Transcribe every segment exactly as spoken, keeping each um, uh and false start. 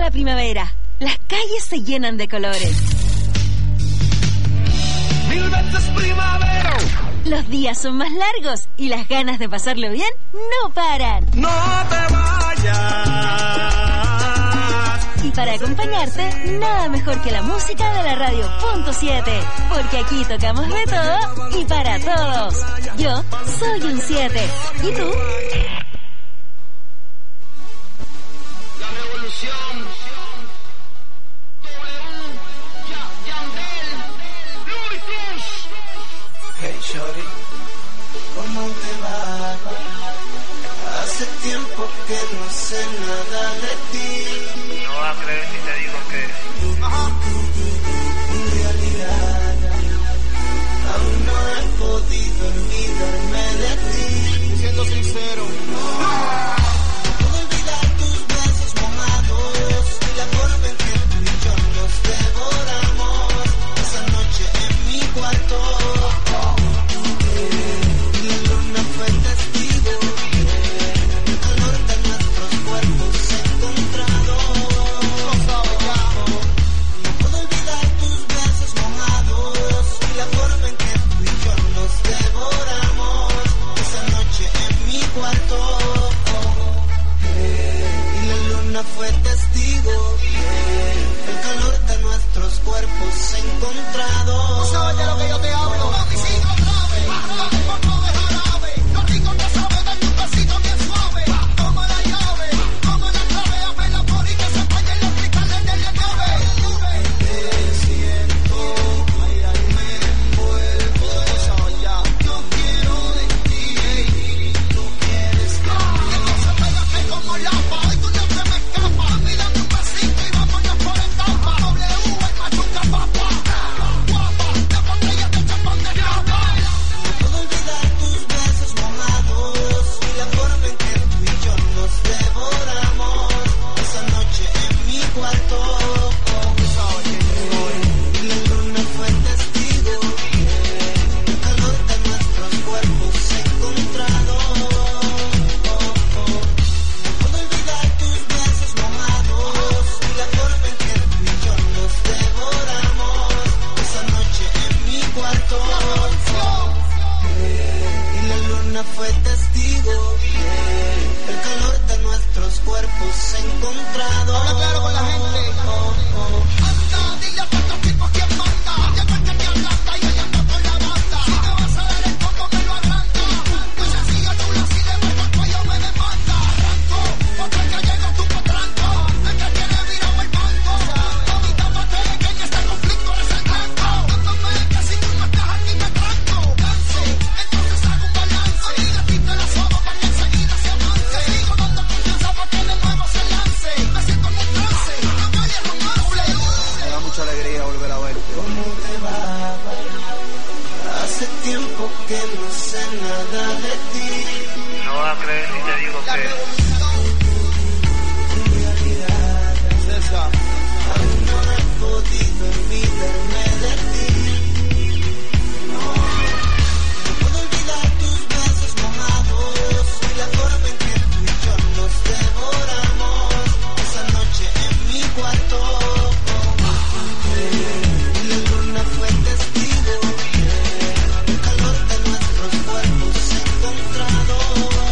la primavera. Las calles se llenan de colores. Mil veces primavera. Los días son más largos y las ganas de pasarlo bien no paran. No te vayas. Y para acompañarte, nada mejor que la música de la radio Punto siete. Porque aquí tocamos de todo y para todos. Yo soy un siete. ¿Y tú? La revolución. Hey shorty, ¿cómo te va? Hace tiempo que no sé nada de ti. No vas a creer si te digo que Ajá. En realidad, aún no he podido olvidarme de ti. Siendo sincero, Puedo olvidar tus besos mojados y la forma en que tú y yo nos devoramos esa noche en mi cuarto. Fue testigo, el calor de nuestros cuerpos encontrados. ¿tú sabes de lo que yo te hablo? Mami, sigo grave, dame por no dejar ave. Lo rico que sabe, dame un besito bien suave. Toma la llave, toma la clave, abre la por y que se vayan los cristales de la nave. Te siento, ay, ay, me envuelvo. Ya, Yo quiero de ti, tú quieres de mí. entonces pégate como la paz y tú no te me escapas. Mira tu pasito y vámonos por etapa. W, el machuca papá. Guapa, de botella de champán de capa. Puedo olvidar tus besos mojados y la forma en que tú y yo nos devoramos esa noche en mi cuarto. Y la luna fue testigo, el calor de nuestros cuerpos encontrados. Puedo olvidar tus besos mojados y la forma en que tú y yo nos devoramos esa noche en mi cuarto. Y la luna fue testigo, el calor de nuestros cuerpos encontrados. Habla claro con la gente. Anda, dile a estos tipos quién manda. Llegó el que te ablanda y ella anda con la banda. Si te vas a dar el coco me lo agranda. Muy sencillo, chula, si le meto el cuello me demanda. Arranco, porque el que llega tu potranco. El que tiene virado el banco. Todita parte que en este conflicto eres el blanco. Dándome que si tú no estás aquí me tranco. Danzo, entonces hago un balance. Y le quito la soga para que enseguida se avance. Sigo dando confianza para que de nuevo se lance. Me siento en un trance, no vale romance. Me da mucha alegría volver a verte. ¿Cómo te va? Hace tiempo que no sé nada de ti. no vas a creer si te digo La que revolución. En realidad, César. aún no he podido olvidarme de ti. No. Puedo olvidar tus besos mojados y la forma en que tú y yo nos devoramos esa noche en mi cuarto. Y la luna fue testigo, el calor de nuestros cuerpos encontrados.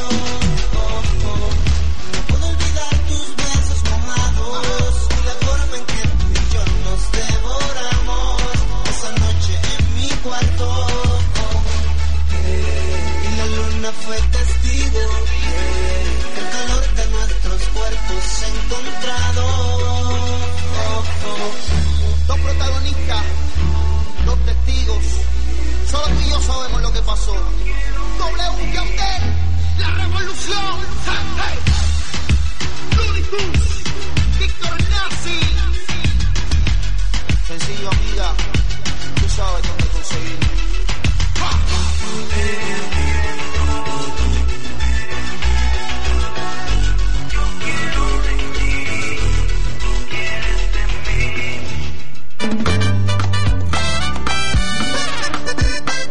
Puedo olvidar tus besos mojados y la forma en que tú y yo nos devoramos esa noche en mi cuarto. Y la luna fue testigo, el calor de nuestros cuerpos encontrados. Dos protagonistas, dos testigos. Solo tú y yo sabemos lo que pasó. W, Yandel, la revolución. Hey, hey. Looney Tunes, Víctor Nazi. Sencillo, amiga. Tú sabes dónde conseguirme. ¡Ja!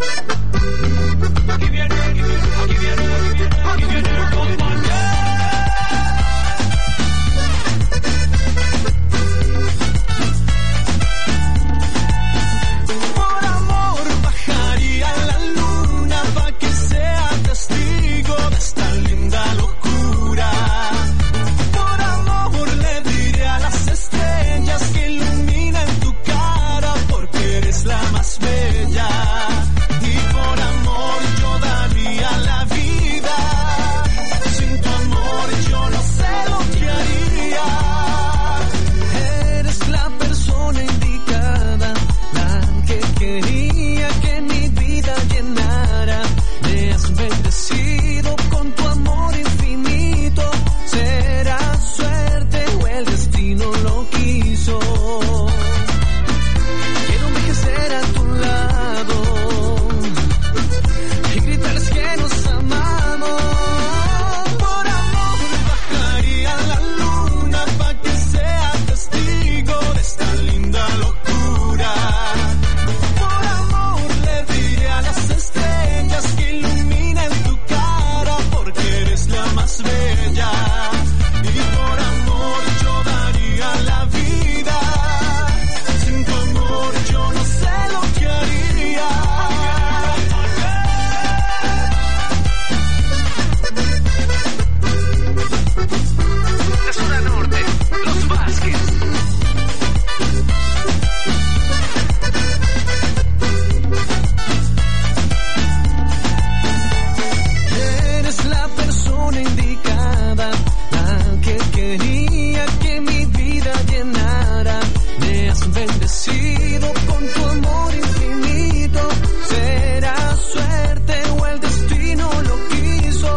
Aquí viene, aquí viene, aquí viene, aquí viene el compañero. quería que mi vida llenara. Me has bendecido con tu amor infinito. Será suerte o el destino lo quiso.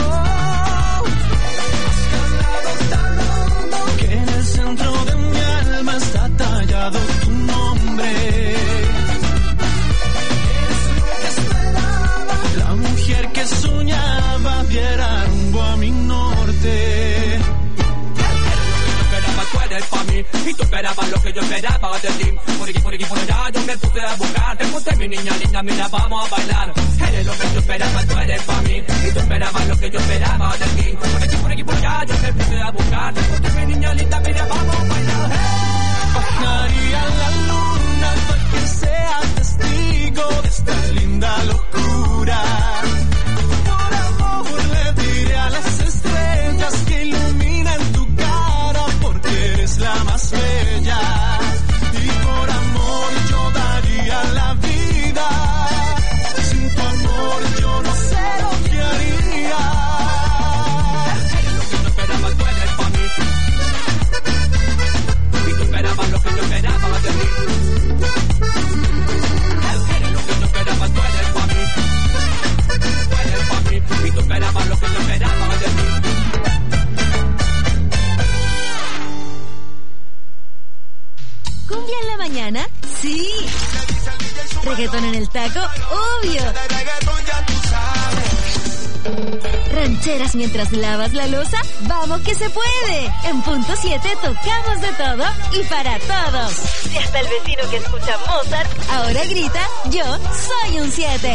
Has ganado tan hondo que en el centro de mi alma está tallado tu nombre. Eres lo que esperaba, la mujer que soñaba viera rumbo a mi norte. Tú eres pa' mí, y tú esperabas lo que yo esperaba de ti. Por aquí, por aquí, por allá, yo me puse a buscar. Te puse mi niña linda, mira, vamos a bailar. Eres lo que yo esperaba, tú eres pa' mí, y tú esperabas lo que yo esperaba de ti. Por aquí, por aquí, por allá, yo me puse a buscar. Te puse mi niña linda, mira, vamos a bailar. Hey. Bajaría la luna para que sea testigo de esta linda locura. Por amor le diré a las estrellas que iluminan tu cara, porque eres la más bella. Y por amor yo daría la vida. Sin tu amor yo no sé lo que haría. Eres lo que yo esperaba, tú eres pa' mí, y tú esperabas lo que yo esperaba de ti. Eres lo que yo esperaba, tú eres pa' mí, tú eres pa' mí, y tú esperabas lo que yo esperaba de ti. ¿Cumbia en la mañana? Sí. ¿Reggaetón en el taco? Obvio. ¿Rancheras mientras lavas la loza? ¡Vamos que se puede! En Punto siete tocamos de todo y para todos. Y hasta el vecino que escucha Mozart ahora grita, yo soy un siete.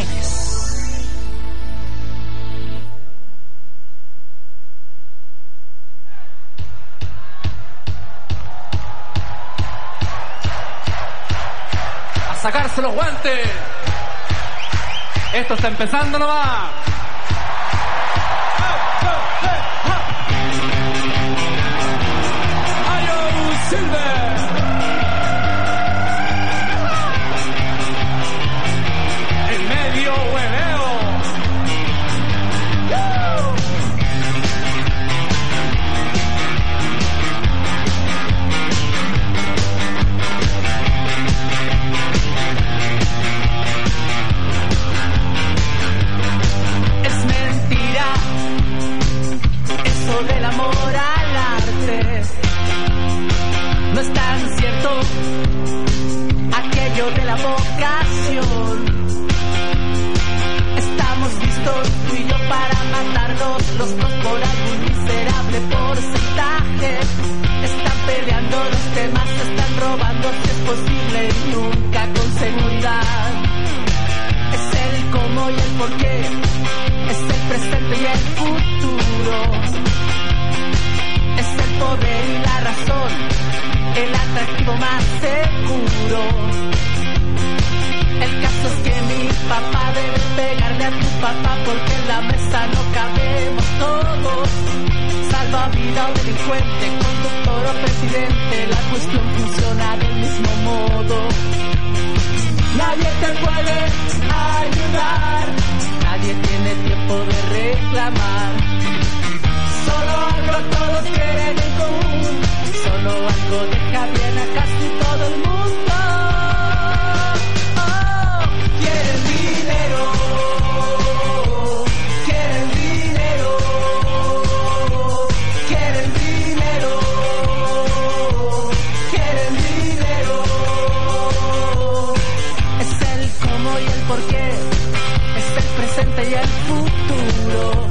Sacarse los guantes. Esto está empezando nomás. Ayo Silver. En medio hueveo. Del amor al arte no es tan cierto aquello de la vocación. Estamos listos tú y yo para matarnos los dos por algún miserable porcentaje. Están peleando los temas, se están robando si es posible y nunca con seguridad. Es el cómo y el por qué, es el presente y el futuro. Es el poder y la razón, el atractivo más seguro. El caso es que mi papá debe pegarle a tu papá, porque en la mesa no cabemos todos. Salvavidas o delincuente, conductor o presidente, la cuestión funciona del mismo modo. Nadie te puede ayudar, nadie tiene tiempo de reclamar. Solo algo todos quieren en común, solo algo deja bien a casi todo el mundo. Oh, quieren dinero, quieren dinero, quieren dinero, quieren dinero. Es el cómo y el por qué, es el presente y el futuro.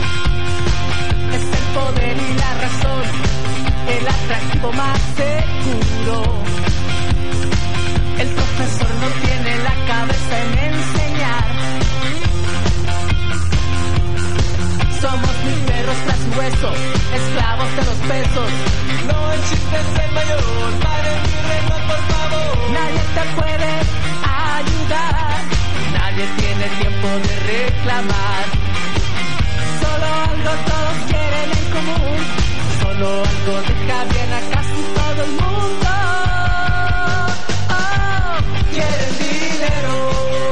Poder y la razón, el atractivo más seguro. El profesor no tiene la cabeza en enseñar. Somos mis perros tras su hueso, esclavos de los pesos. No el chiste es el mayor, pare mi reloj por favor. Nadie te puede ayudar, nadie tiene tiempo de reclamar. Solo algo todos quieren en común, solo algo deja bien a casi todo el mundo. Oh, quieren dinero,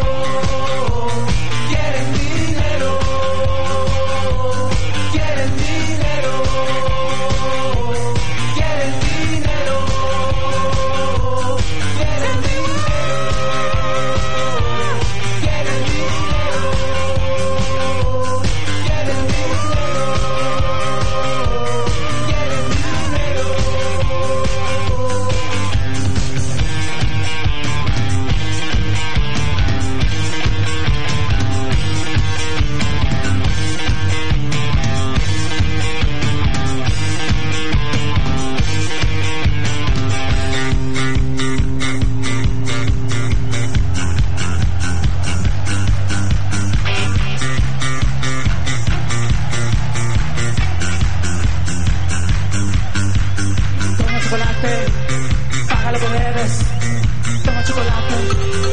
quieren dinero, quieren dinero,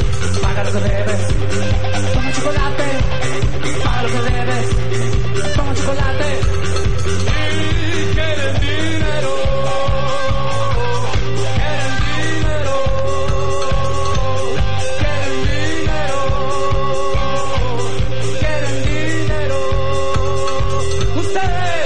paga lo que debes. Toma chocolate, paga lo que debes. Toma chocolate. Y quieren dinero, quieren dinero, quieren dinero, quieren dinero. Ustedes.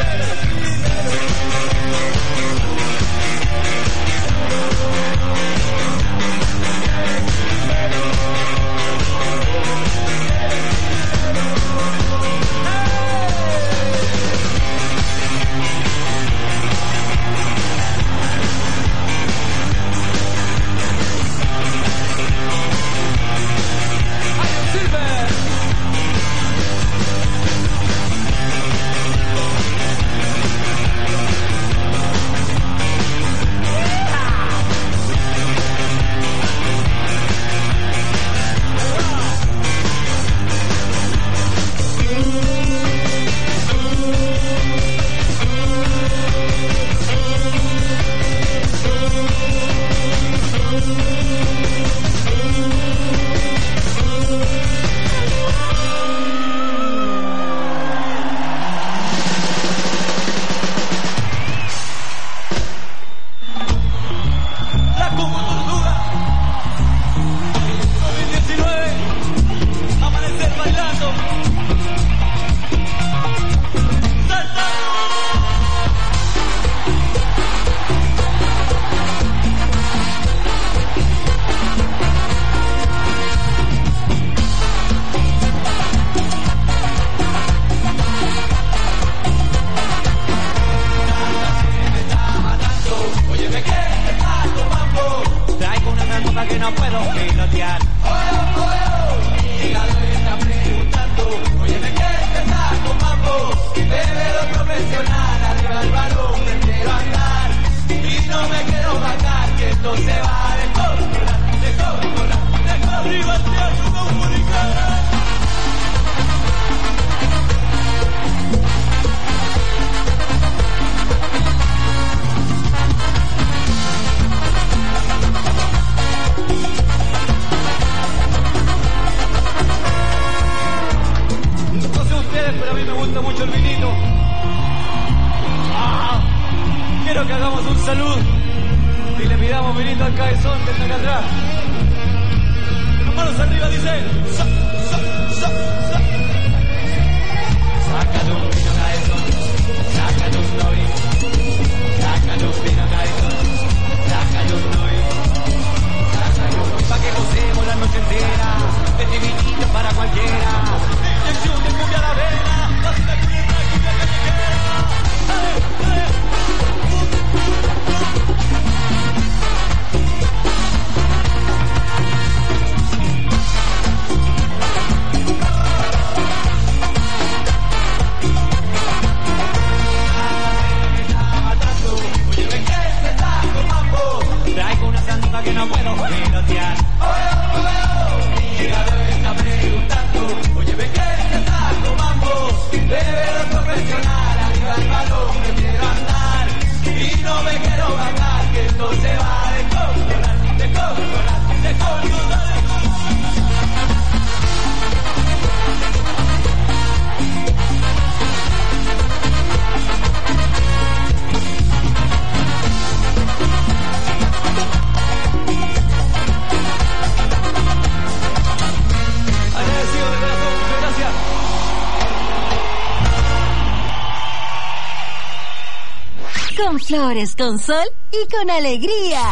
Con flores, con sol y con alegría.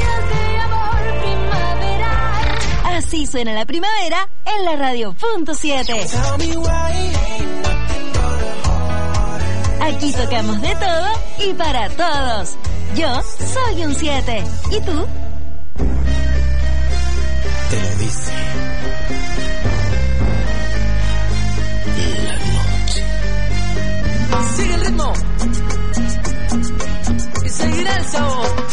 Así suena la primavera en la radio punto siete. Aquí tocamos de todo y para todos. Yo soy un siete. ¿Y tú? Te lo dice la noche. Sigue el ritmo y seguirá el sabor.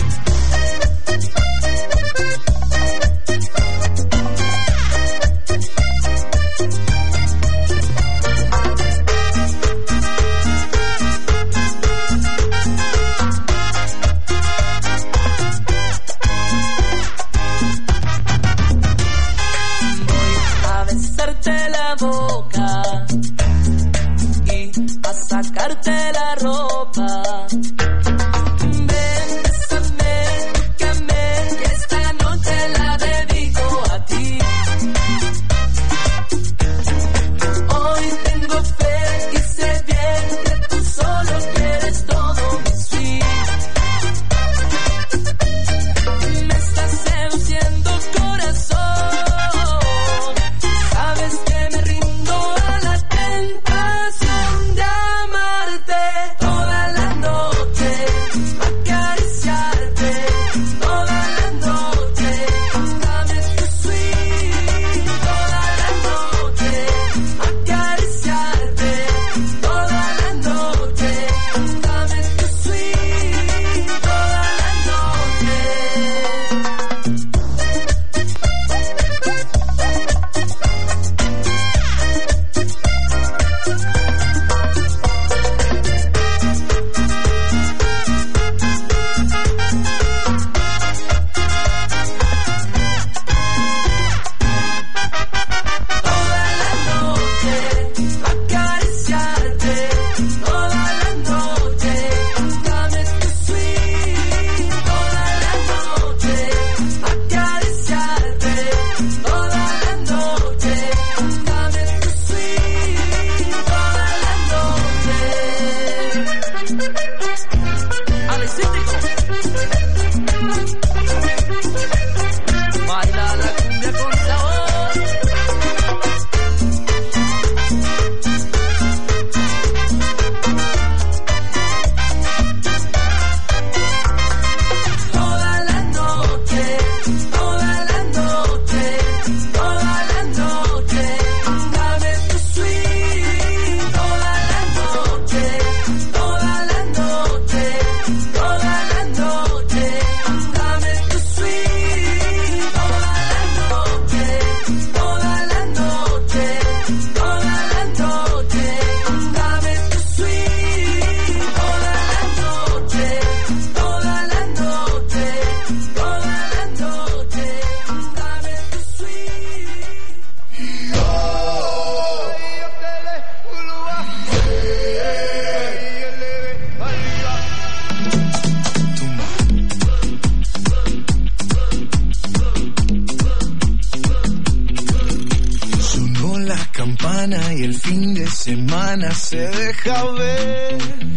semana se deja ver.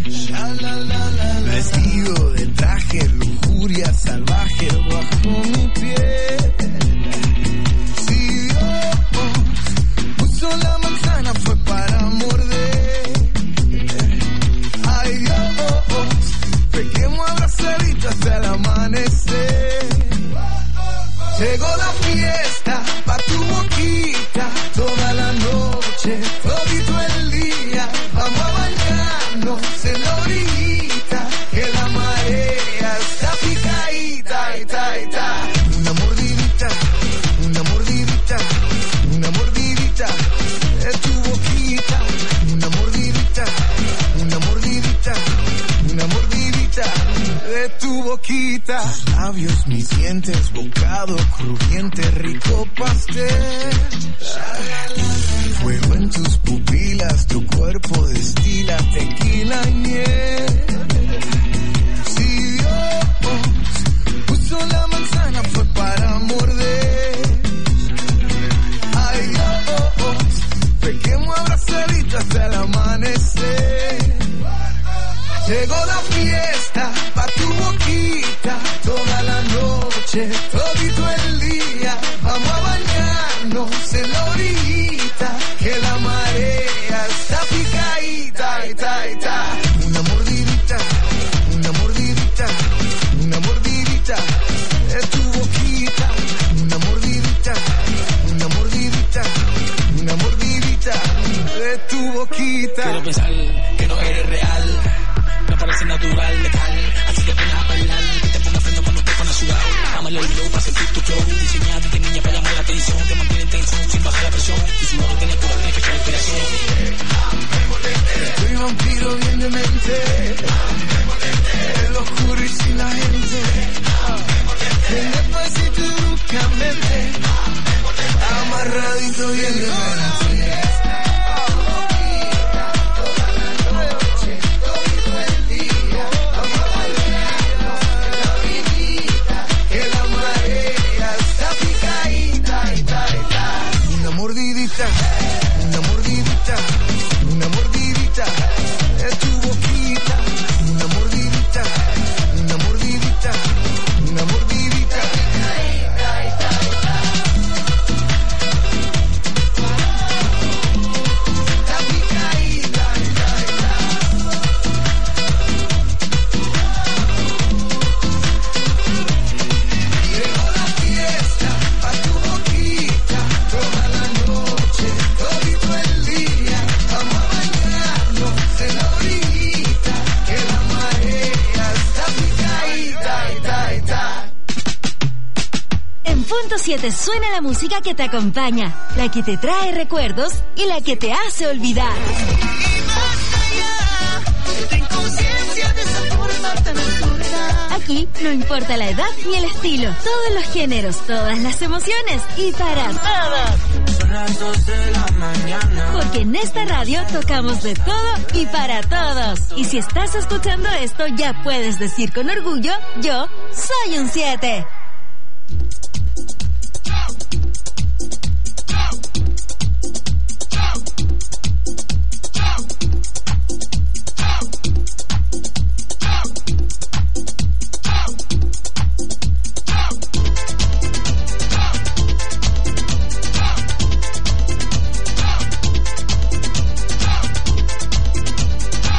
Vestido de traje, lujuria salvaje bajo mi piel. Si Dios puso la manzana fue para morder. Ay Dios, pequemos abrazaditos hasta el amanecer. Llegó la fiesta pa' tu boquita, toda la noche, todito el día. Vamos a bañarnos en la orillita, que la marea está picadita, ita, ita. Una mordidita, una mordidita, una mordidita de tu boquita. Una mordidita, una mordidita, una mordidita de tu boquita. Labios, mis dientes, bocado crujiente, rico pastel. Fuego en tus pupilas, tu cuerpo destila tequila y miel. Si Dios puso la manzana fue para morder. Ay Dios, pequemos abrazaditos hasta el amanecer. Llegó la fiesta pa' tu boquita, toda la noche, todito el día. Vamos a bañarnos en la orillita, que la marea está picadita, ita, ita. Una mordidita, una mordidita, una mordidita de tu boquita. Una mordidita, una mordidita, una mordidita de tu boquita. Quiero pensar que no eres real, me parece natural, letal. Así que ven a bailar, que te ponga freno cuando te pones sudado. Ámale el glow para sentir tu flow. Diseñada desde niña para llamar la atención, te mantiene en tensión sin bajar la presión. Y si no lo tienes, pura tienes que echar inspiración. Soy vampiro bien demente, el oscuro y sin la gente. Ven despacito y bruscamente, amarradito bien demente. Una mordidita, una mordidita de tu boquita. Una mordidita, una mordidita, una mordidita. Está picadita. Llegó la fiesta pa' tu boquita, toda la noche, todito el día. Vamos a bañarnos en la orillita, que la marea está picadita, ita, ita. En punto siete suena la música que te acompaña, la que te trae recuerdos y la que te hace olvidar. Aquí no importa la edad ni el estilo, todos los géneros, todas las emociones y para todos. Son las dos de la mañana. Porque en esta radio tocamos de todo y para todos. Y si estás escuchando esto, ya puedes decir con orgullo, yo soy un siete.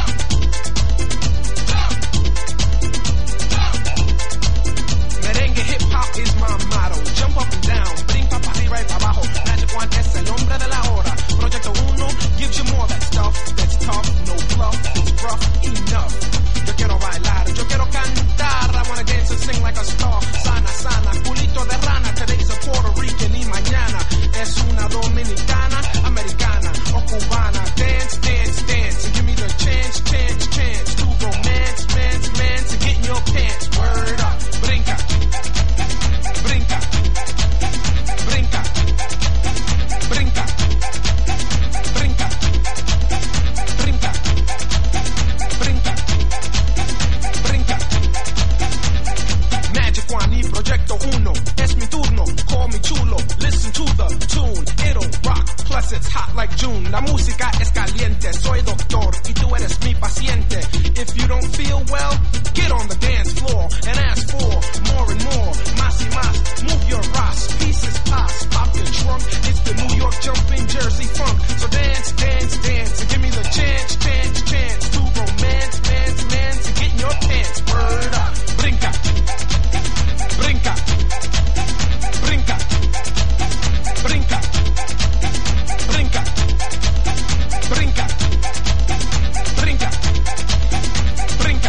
Merengue it's hot like June. La música es caliente. Soy doctor y tú eres mi paciente. If you don't feel well, get on the dance floor and ask for more and more. Más y más, move your ass. Pieces pass, pop your trunk. It's the New York jumping Jersey funk. So dance, dance, dance, and give me the chance, chance, chance to romance, man's, man's, and get in your pants. Word up, brinca, brinca, brinca, brinca, brinca, brinca, brinca, brinca.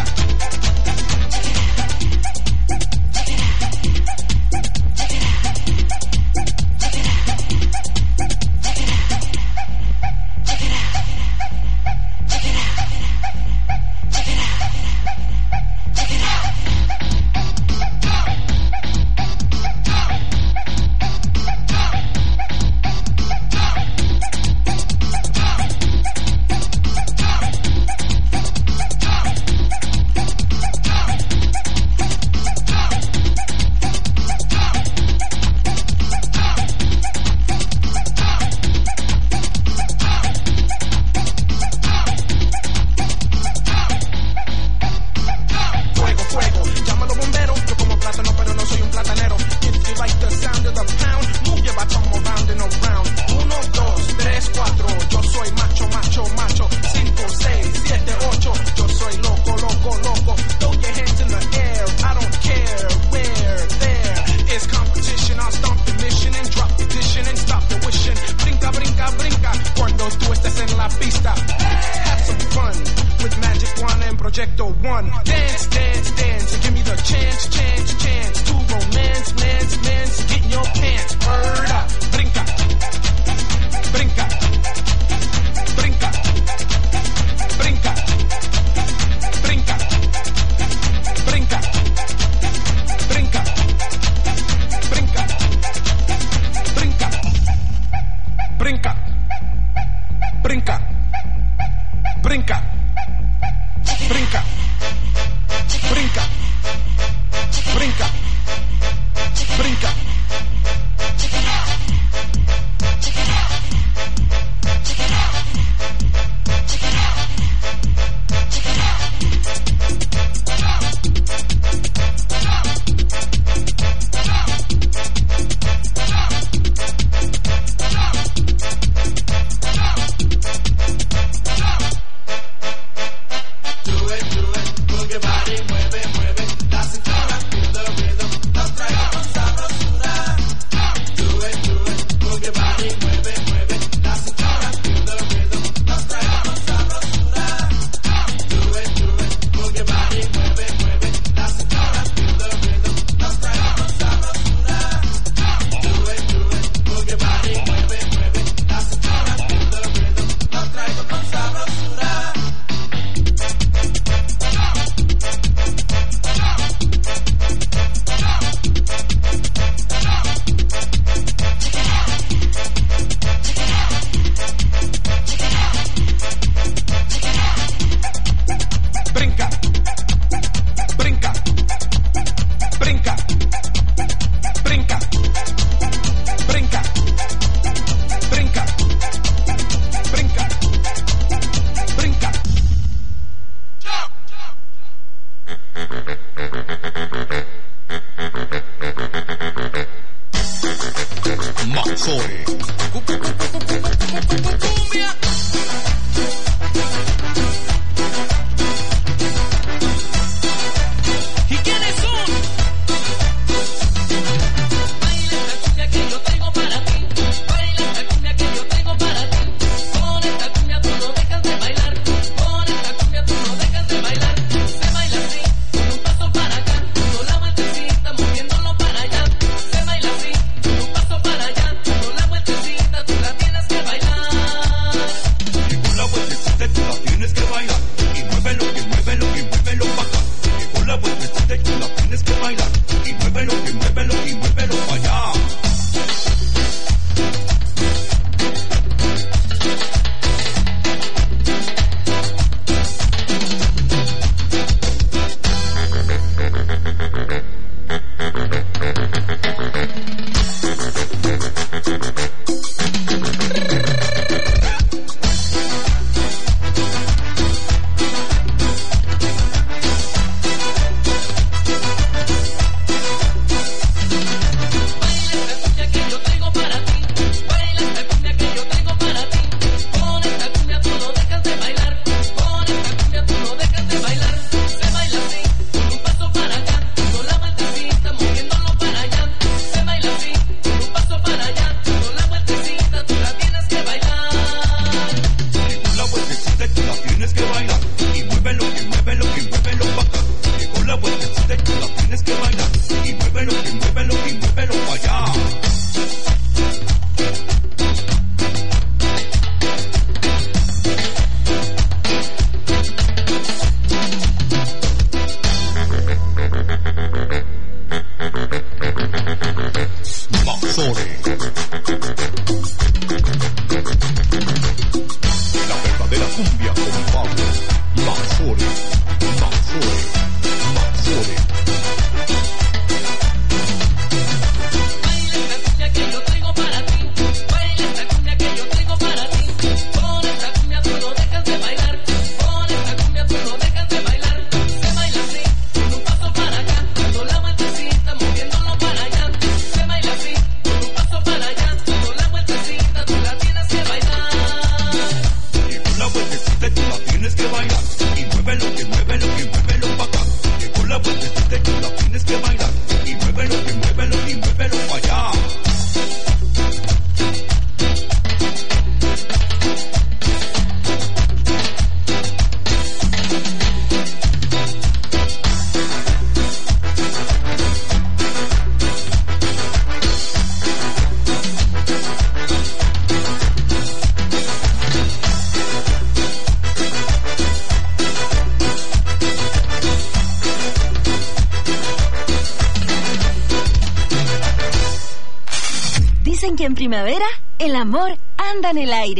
en primavera, el amor anda en el aire.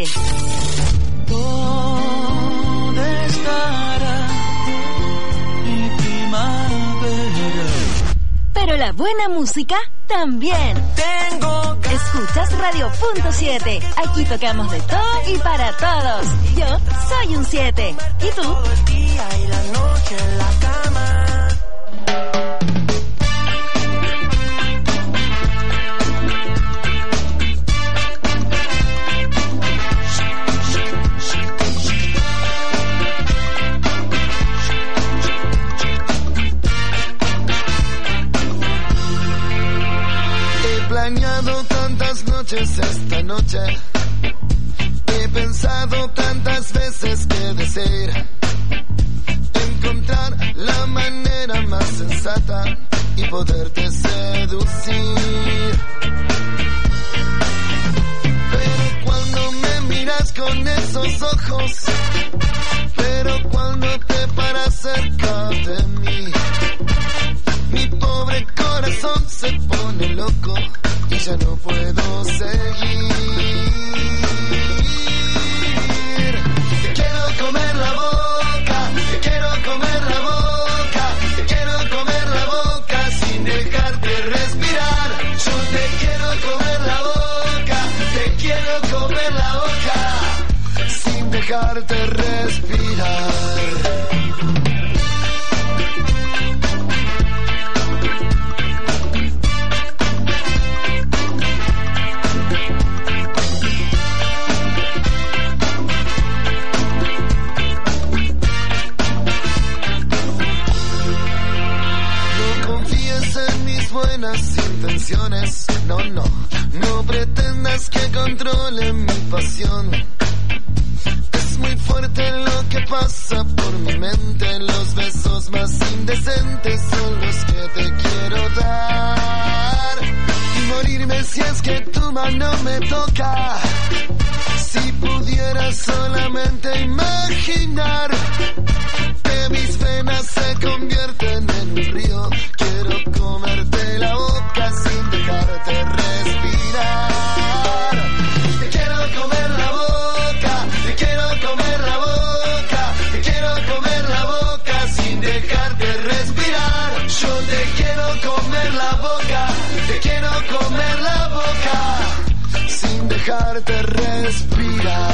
¿Dónde estará mi primavera? Pero la buena música también. Tengo que... Escuchas Radio Punto siete. Aquí tocamos de todo y para todos. Yo soy un siete. ¿Y tú? Todo el día y la noche en la cama. He planeado tantas noches esta noche. He pensado tantas veces que desear encontrar la manera más sensata y poderte seducir. Pero cuando me miras con esos ojos, pero cuando te paras cerca de mí, mi pobre corazón se pone loco y ya no puedo seguir. Te quiero comer la boca, te quiero comer la boca, te quiero comer la boca sin dejarte respirar. Yo te quiero comer la boca, te quiero comer la boca sin dejarte respirar. Buenas intenciones, no, no, no pretendas que controle mi pasión. Es muy fuerte lo que pasa por mi mente, los besos más indecentes son los que te quiero dar. Y morirme si es que tu mano me toca. Si pudiera solamente imaginar que mis venas se convierten en un río, quiero comerte la boca sin dejarte respirar. Te quiero comer la boca, te quiero comer la boca, te quiero comer la boca sin dejarte respirar. Yo te quiero comer la boca, te quiero comer la boca sin dejarte respirar.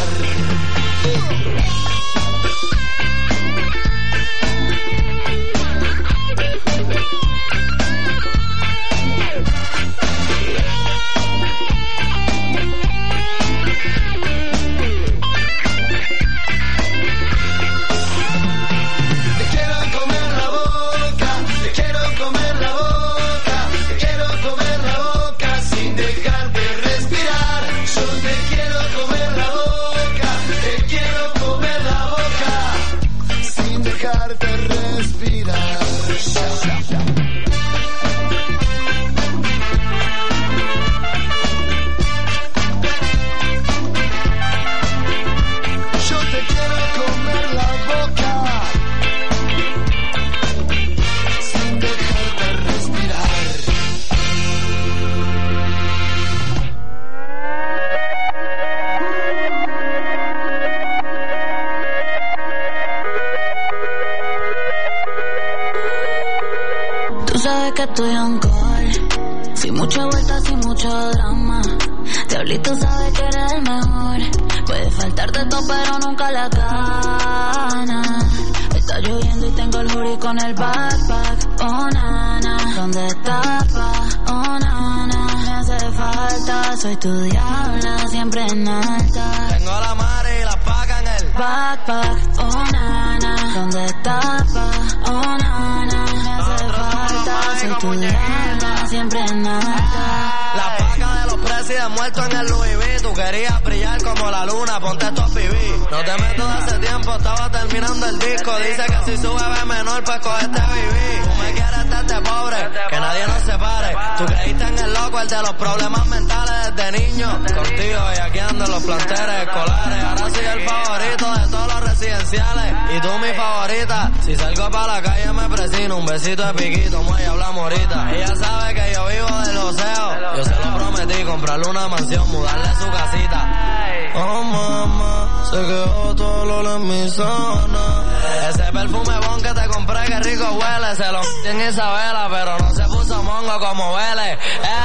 Estoy on call, sin mucha vuelta, sin mucho drama. Diablito sabe que eres el mejor. Puede faltar de todo, pero nunca la gana. Está lloviendo y tengo el hoodie con el backpack. Oh, nana, ¿dónde estás, pa? Oh, nana, me hace falta. Soy tu diabla, siempre en alta. Tengo la madre y la paga en el backpack. Oh, nana, ¿dónde estás, pa? Oh, nana, me hace falta. Soy tu diabla, siempre en alta. La paga de los presidentes muertos en el Louis V. Tú querías brillar como la luna, ponte estos P V. No te meto de hace tiempo, estaba terminando el disco. Dice que si sube ve menor, pues cogete B B. Tú me quieres desde de pobre, que nadie nos separe. Tú creíste en el loco, el de los problemas mentales desde niño. Contigo bellaqueando en los planteles escolares. Ahora soy el favorito de todos los residenciales. Y tú mi favorita. Si salgo para la calle me presino. Un besito de piquito, muelle, hablamos ahorita. Ella sabe que yo vivo del joseo. Yo se lo prometí, comprarle una mansión, mudarle su casita. Oh mamá, se quedó todo el olor en mi zona. Ese perfume bon que te compré, que rico huele. Se lo en Isabela, pero no se puso mongo como huele.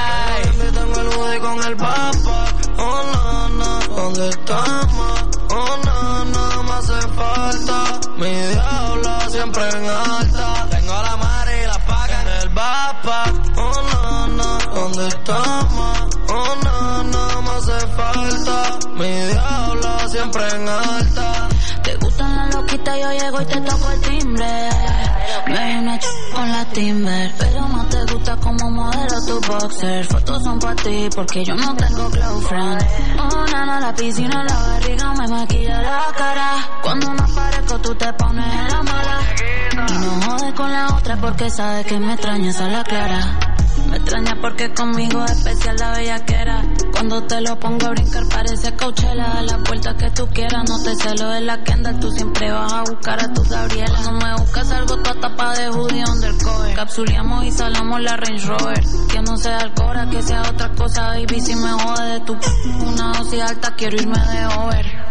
Ey, tengo el hoodie con el backpack. Oh no, no, ¿dónde estamos? Oh no, no me hace falta. Mi diablo siempre en alta. Tengo la mar y la paca en el backpack. Oh no, no, ¿dónde estamos? Oh no, no me hace falta. Mi diablo siempre en alta. Te gustan las loquitas, yo llego y te toco el timbre. Me hay una ch con la Timber, pero no te gusta como modelo tu boxer. Fotos son para ti porque yo no tengo girlfriend. Oh, nana, la piscina en la barriga me maquilla la cara. Cuando me aparezco tú te pones en la mala. Y no jodes con la otra porque sabes que me extrañas a la clara. Me extraña porque conmigo es especial la bellaquera. Cuando te lo pongo a brincar parece Coachella. A la vuelta que tú quieras, no te celo de la Kendall. Tú siempre vas a buscar a tu Gabriela. No me buscas algo toda tapa de hoodie undercover. Capsuleamos y salamos la Range Rover. Que no sea alcora, que sea otra cosa, baby. Si me jode de tu p una dosis alta, quiero irme de over.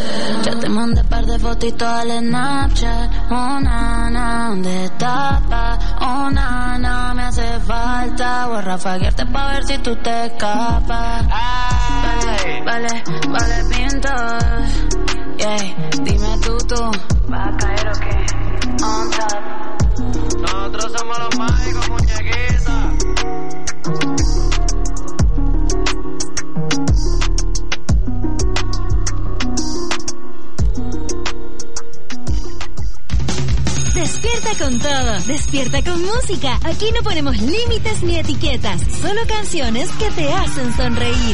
Ya te mandé par de fotitos al Snapchat. Oh, nana, ¿dónde estás, pa? Oh, nana, me hace falta. Voy a rafaguearte pa' ver si tú te escapas. Vale, vale, vale, pintos. Yeah, dime tú, tú. ¿Vas a caer o qué? On top. Nosotros somos los mágicos, muñequitas. Despierta con todo, despierta con música. Aquí no ponemos límites ni etiquetas, solo canciones que te hacen sonreír.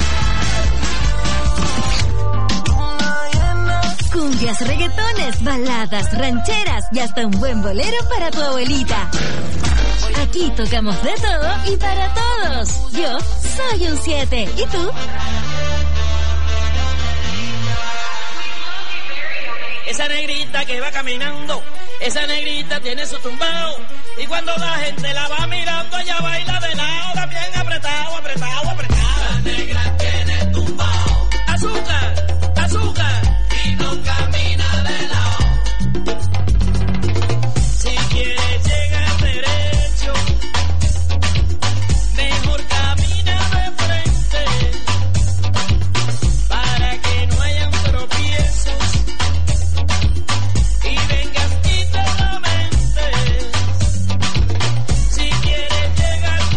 Cumbias, reggaetones, baladas, rancheras y hasta un buen bolero para tu abuelita. Aquí tocamos de todo y para todos. Yo soy un siete. ¿Y tú? Esa negrita que va caminando, esa negrita tiene su tumbao. Y cuando la gente la va mirando, ella baila de lado, también apretado, apretado, apretado. La negra tiene tumbao. Azúcar, azúcar. Y no camina de lado. Si quieres llegar derecho, mejor camina de frente. Para que no hayan tropiezos. Y vengas y te lamentes. Si quieres llegar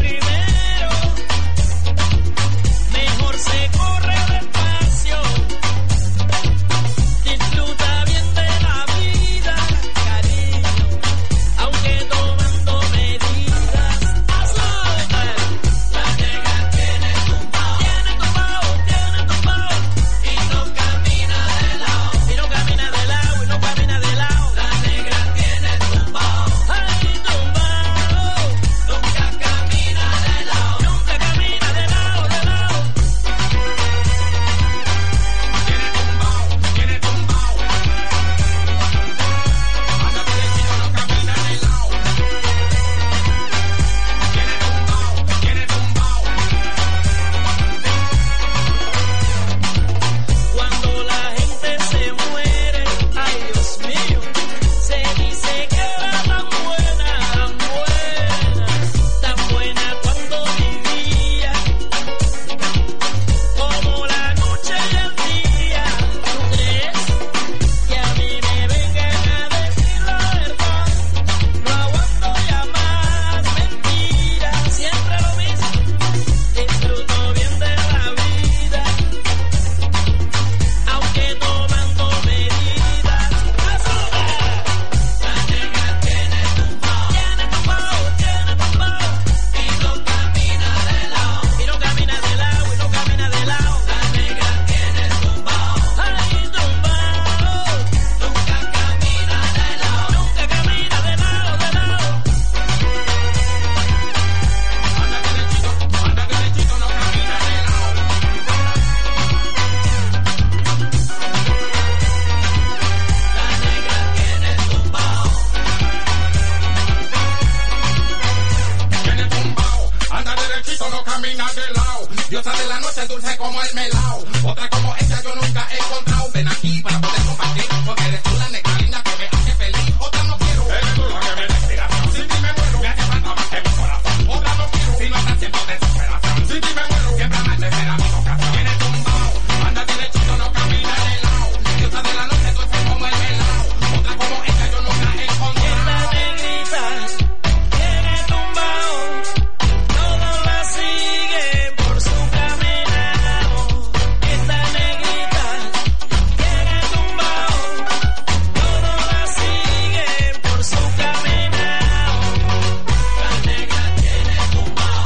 derechito, no camina de lado. Diosa de la noche, dulce como el melao. Otra como ella yo nunca he encontrado. Ven aquí para poder compartir, porque eres tú la negra linda que me hace feliz. Otra no quiero, eres tú la que me da inspiración. Sin ti me muero, me hace falta más que mi corazón. Otra no quiero, si no estás siendo desesperación. Sin ti me muero, siempre amarse será mi vocación. Viene tumbao, anda derechito, no camina de lado. Diosa de la noche, dulce como el melao. Otra como ella yo nunca he encontrado. Esta negrita tiene tumbao, todos la siguen por su caminado. Esta negrita tiene tumbao, todos la siguen por su caminado. La negra tiene tumbao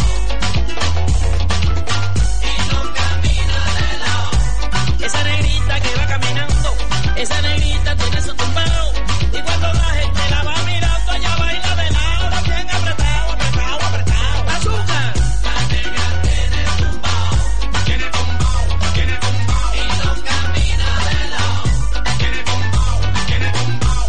y no camina de lado. Esa negrita que va caminando, esa negrita tiene su tumbao. Y cuando la gente la va mirando, ella baila de lado, bien apretado, apretado, apretado. ¡Azúcar! La negra tiene tumbao, Tiene tumbao, tiene tumbao. y no camina de lado. Tiene tumbao, tiene tumbao.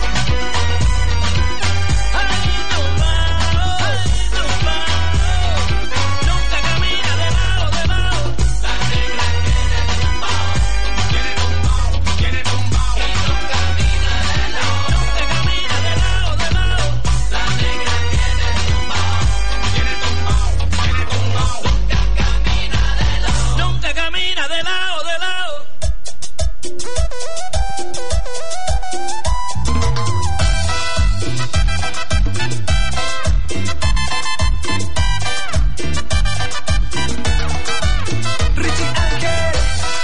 ¡Ay, tumbao! ¡Ay, tumbao! Nunca camina de lado, de lado. La negra tiene tumbao, Tiene tumbao, tiene tumbao. y no camina de lado. Nunca camina de lado, de lado. La negra tiene tumbao, Tiene tumbao, tiene tumbao. nunca camina de lado, de lado. Richie Ángel.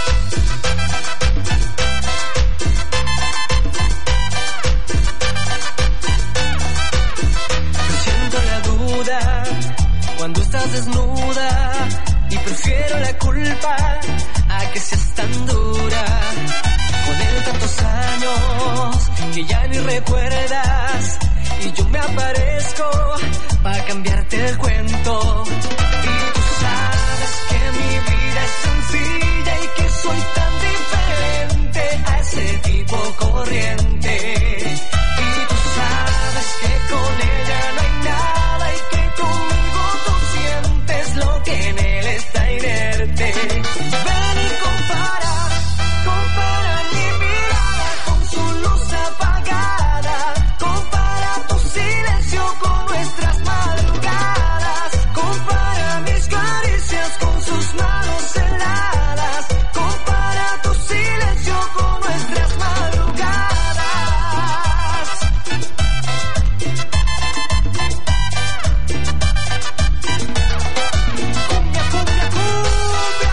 Siento la duda cuando estás desnuda y prefiero la culpa a que seas tan dura. Con él tantos años que ya ni recuerdas y yo me aparezco para cambiarte el cuento. Y tú sabes que mi vida es sencilla y que soy tan diferente a ese tipo corriente. Y tú sabes que con ella no hay nada y que conmigo tú sientes lo que en él está inerte. Ven y compara, compara mi mirada con su luz apagada. Compara tu silencio con nuestras madrugadas. Compara mis caricias con sus manos heladas. Compara tu silencio con nuestras madrugadas. Cumbia, cumbia, cumbia.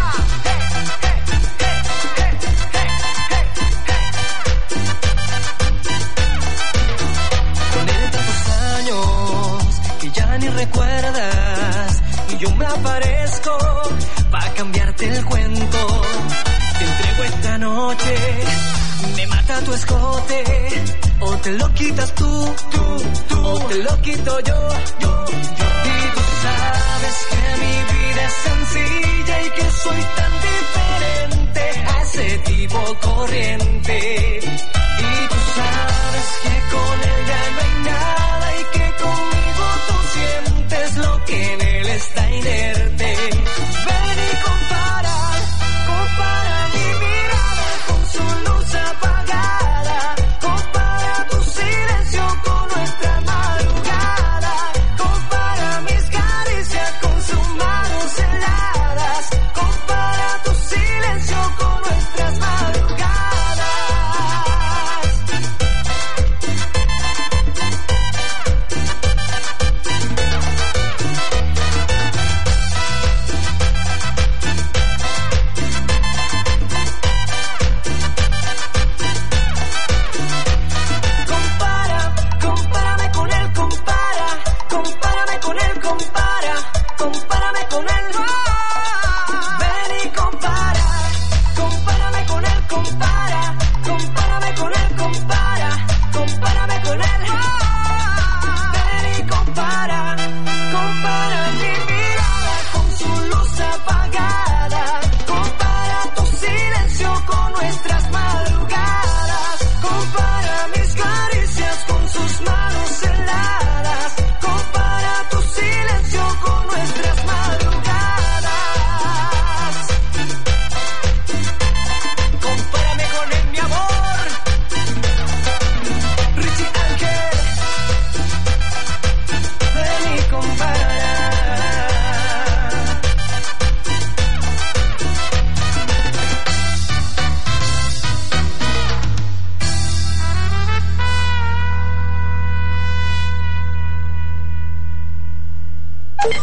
Con él tantos años que ya ni recuerdas y yo me aparezco para cambiarte el cuento. Te entrego esta noche, me mata tu escote, o te lo quitas tú, tú, tú, o te lo quito yo, yo, yo. Y tú sabes que mi vida es sencilla y que soy tan diferente a ese tipo corriente. Y tú sabes que con él ya no hay nada y que conmigo tú sientes lo que en él está inerte. Ven y compara, compara mi mirada con su luz apagada. Compara tu silencio con nuestra madrugada. Compara mis caricias con sus manos heladas. Compara tu silencio con nuestras madrugadas.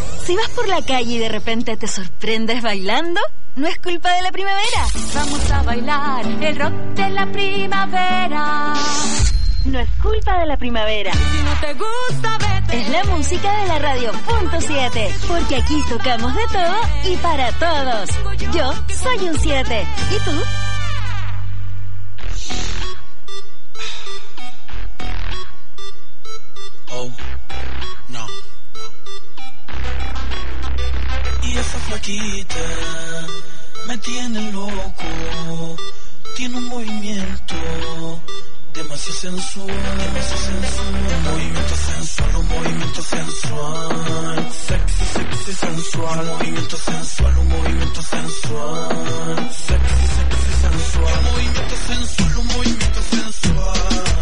Si vas por la calle y de repente te sorprendes bailando, no es culpa de la primavera. Vamos a bailar el rock de la primavera. No es culpa de la primavera. Si no te gusta, vete. Es la música de la radio punto siete. Porque aquí tocamos de todo y para todos. Yo soy un siete. ¿Y tú? Oh, no, no. Y esa flaquita me tiene loco. Tiene un movimiento demasiado sensual, demasiado sensual. Un movimiento sensual, un movimiento sensual. Sexy, sexy, sensual. Un movimiento sensual, un movimiento sensual. Sexy, sexy, sensual. Un movimiento sensual, un movimiento sensual.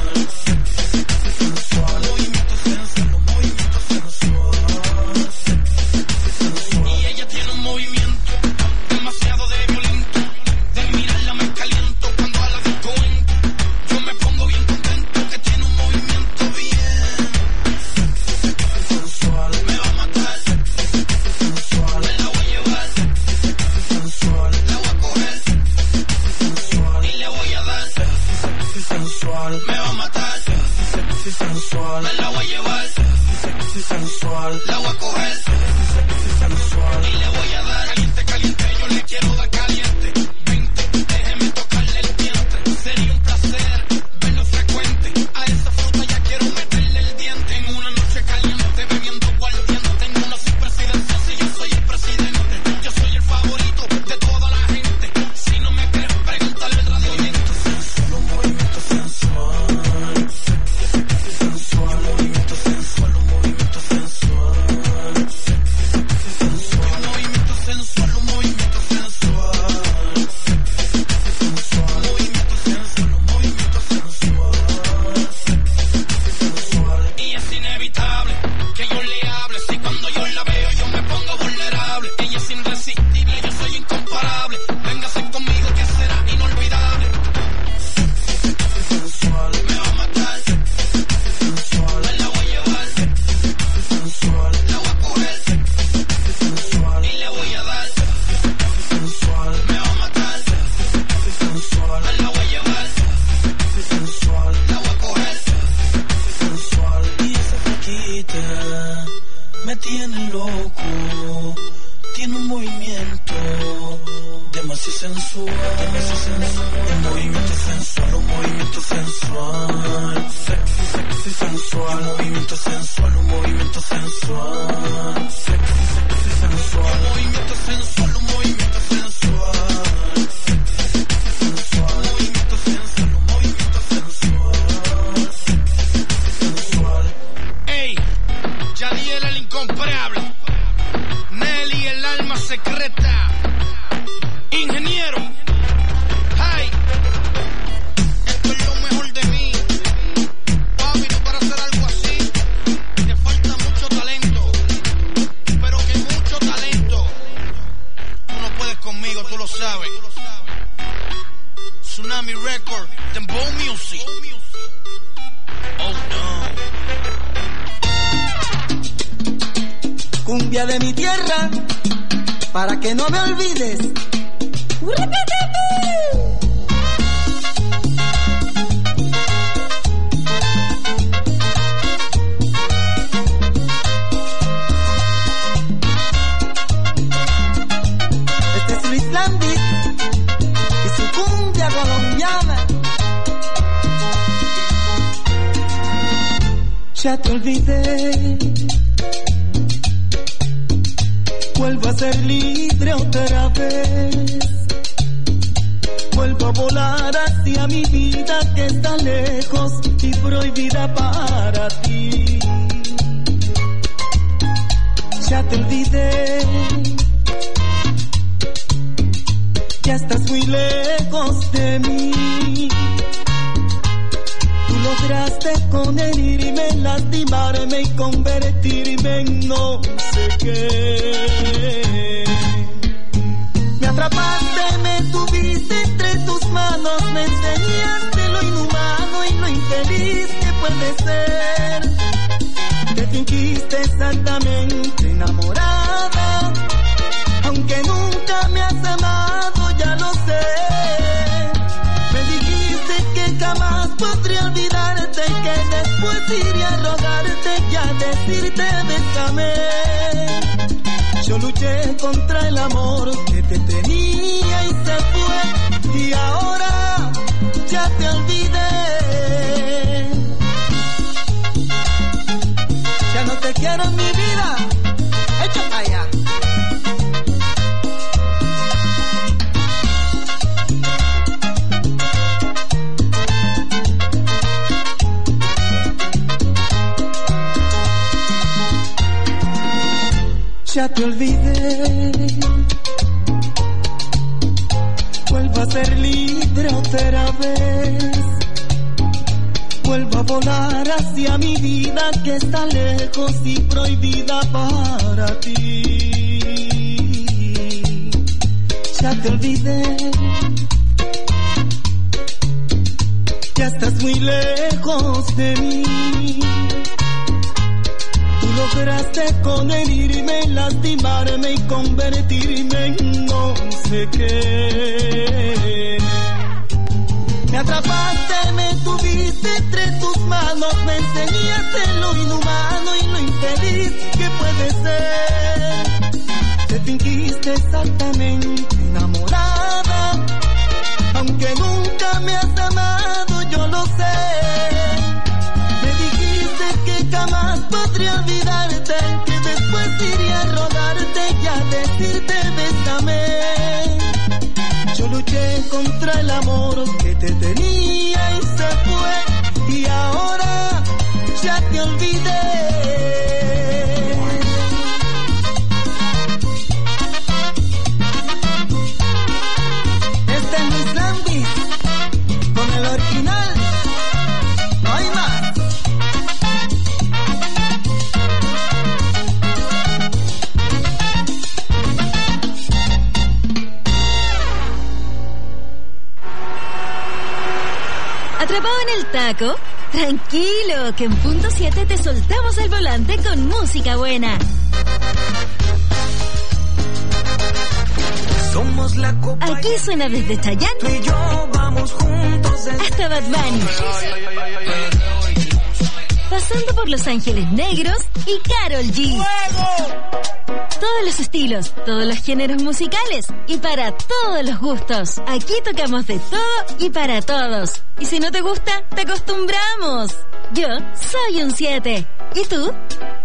Ya te olvidé, vuelvo a ser libre otra vez, vuelvo a volar hacia mi vida que está lejos y prohibida para ti. Ya te olvidé, ya estás muy lejos de mí. Tú lograste con herirme, lastimarme y convertirme en no sé qué. Me atrapaste, me tuviste entre tus manos, me enseñaste lo inhumano y lo infeliz que puede ser. Te fingiste exactamente enamorado iré a rogarte y a decirte bésame. Yo luché contra el amor que te tenía y se fue, y ahora ya te olvidé. Ya no te quiero en mi vida, echa para allá. Ya te olvidé, vuelvo a ser libre otra vez, vuelvo a volar hacia mi vida que está lejos y prohibida para ti. Ya te olvidé, ya estás muy lejos de mí. Lograste con herirme, lastimarme y convertirme en no sé qué. Me atrapaste, me tuviste entre tus manos, me enseñaste lo inhumano y lo infeliz que puede ser. Te fingiste exactamente enamorada, aunque nunca me has amado, yo lo sé. Jamás podría olvidarte, que después iría a rogarte y a decirte bésame. Yo luché contra el amor que te tenía y se fue, y ahora ya te olvidé. Este es mi Slamby, con el original, no hay más. ¿Atrapado en el taco? Tranquilo, que en punto siete te soltamos el volante con música buena. Somos la copa. Aquí suena desde Chayanne tú y yo vamos juntos hasta Bad Bunny, pasando por Los Ángeles Negros y Karol G. Todos los estilos, todos los géneros musicales y para todos los gustos. Aquí tocamos de todo y para todos. Y si no te gusta, te acostumbramos. Yo soy un siete. ¿Y tú?